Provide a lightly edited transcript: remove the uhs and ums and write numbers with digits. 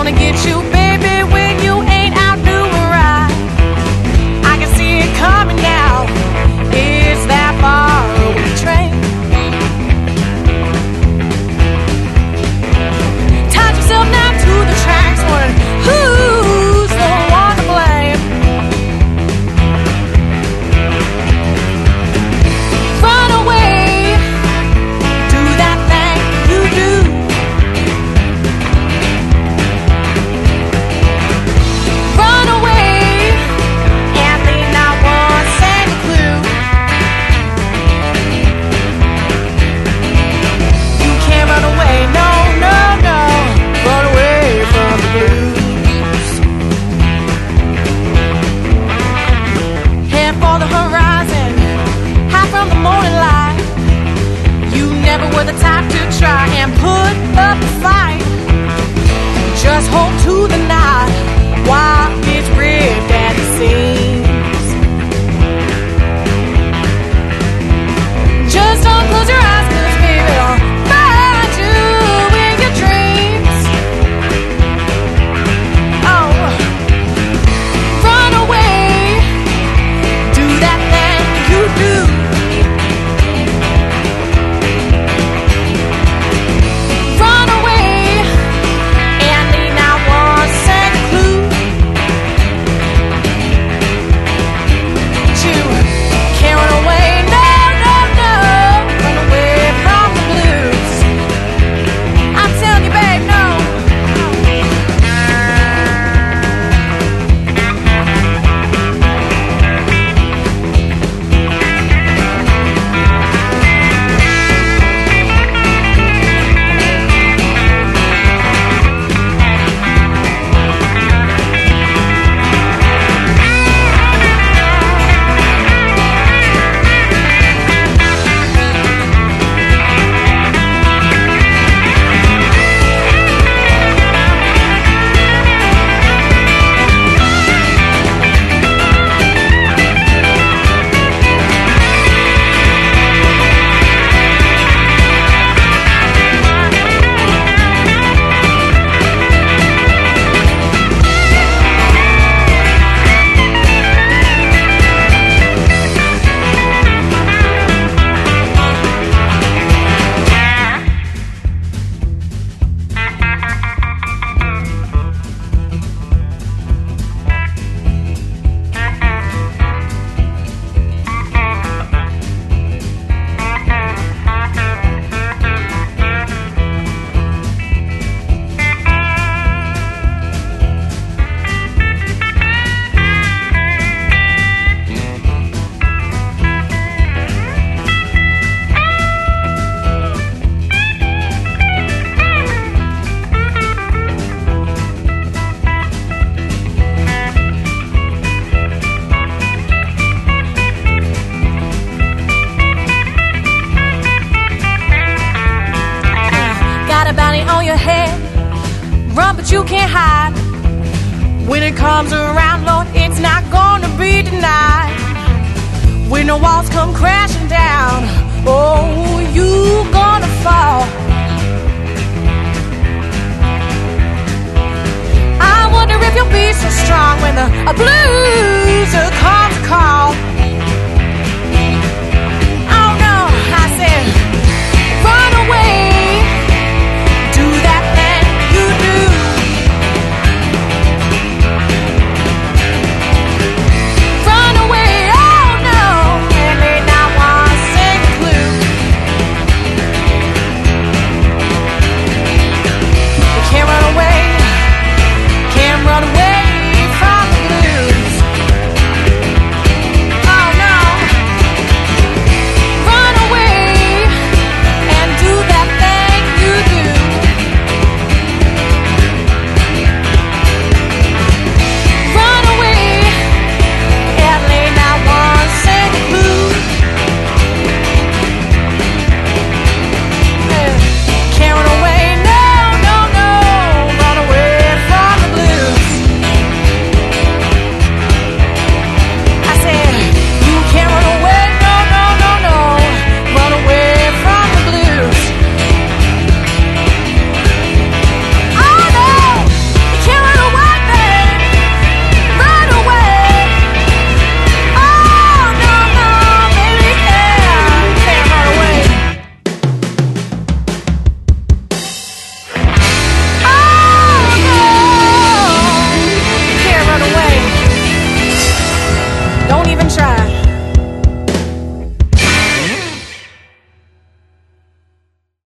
gonna get you, baby, when you ain't out doing right. I can see it coming now. It's that far away train. Tied yourself now to the tracks, wondering who's the one to blame. Run away, do that thing you do. Run away and leave not one single clue. You can't run away, no, no, no. Run away from the blues. Head for the horizon, high from the morning light. You never were the type to try and put up a fight. Just hold to the night while it's ripped at the seams. Just don't close your eyes, 'cause baby, I'll find you in your dreams. Oh, run away, do that thing you do. Run away and leave not one single clue. You can't run away, no, no, no. Run away from the blues. I'm telling you, babe, no. Got a bounty on your head, run but you can't hide. When it comes around, Lord, it's not gonna be denied. When the walls come crashing down, oh, you gonna fall. I wonder if you'll be so strong when the blues comes to call.